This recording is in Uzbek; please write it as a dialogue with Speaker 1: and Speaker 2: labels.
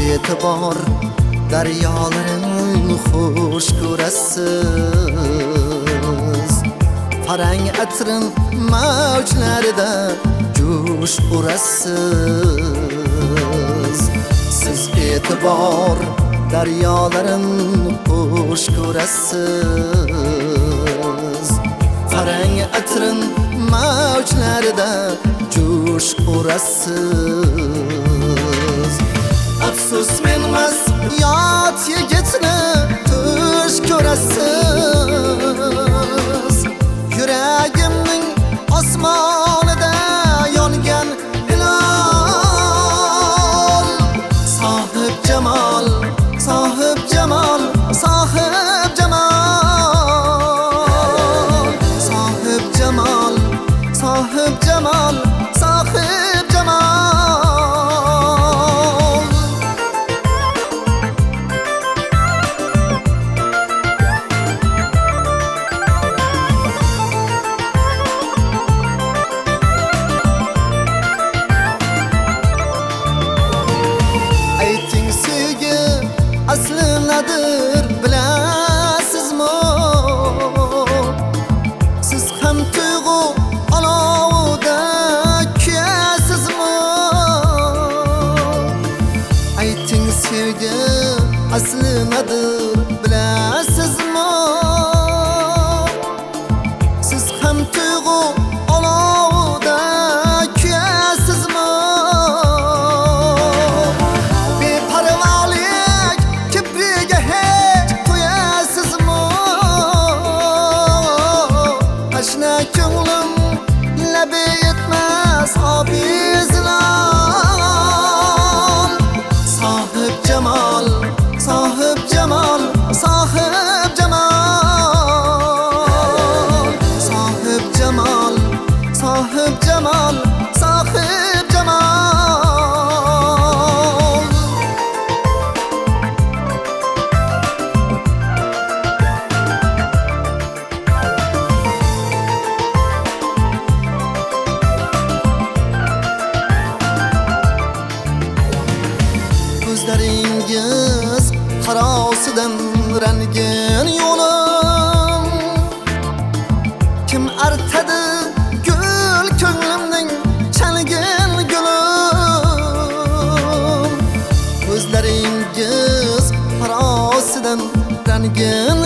Speaker 1: e'tibor daryolarin xush ko'rasiz. Farang atrin mavjlarida jush urasiz. Siz e'tibor daryolarin xush ko'rasiz. Farang atrin mavjlarida jush urasiz. Afsus menmas yot yigitni tush ko'rasiz. Yuragimning osmonida yongan hilol. Sohib jamol, sohib jamol, sohib jamol. Sohib jamol, sohib jamol, sohib jamol. Aslınadır bilasizmi? Siz ham tuyg'u olovida kuyasizmi? Ayting sevgi aslınadır bilasizmi? Siz ham tuyg'u olovida kuyasizmi? Aşna ko'nglim labi yetmas obizlon. Sohib jamol, sohib jamol, sohib jamol. Sohib jamol, sohib jamol, sohib jamol. Ko'zlaringiz qarosidan rangin yo'lim. Kim artadi gul ko'nglimning chalgin gulim. Ko'zlaringiz qarosidan rangin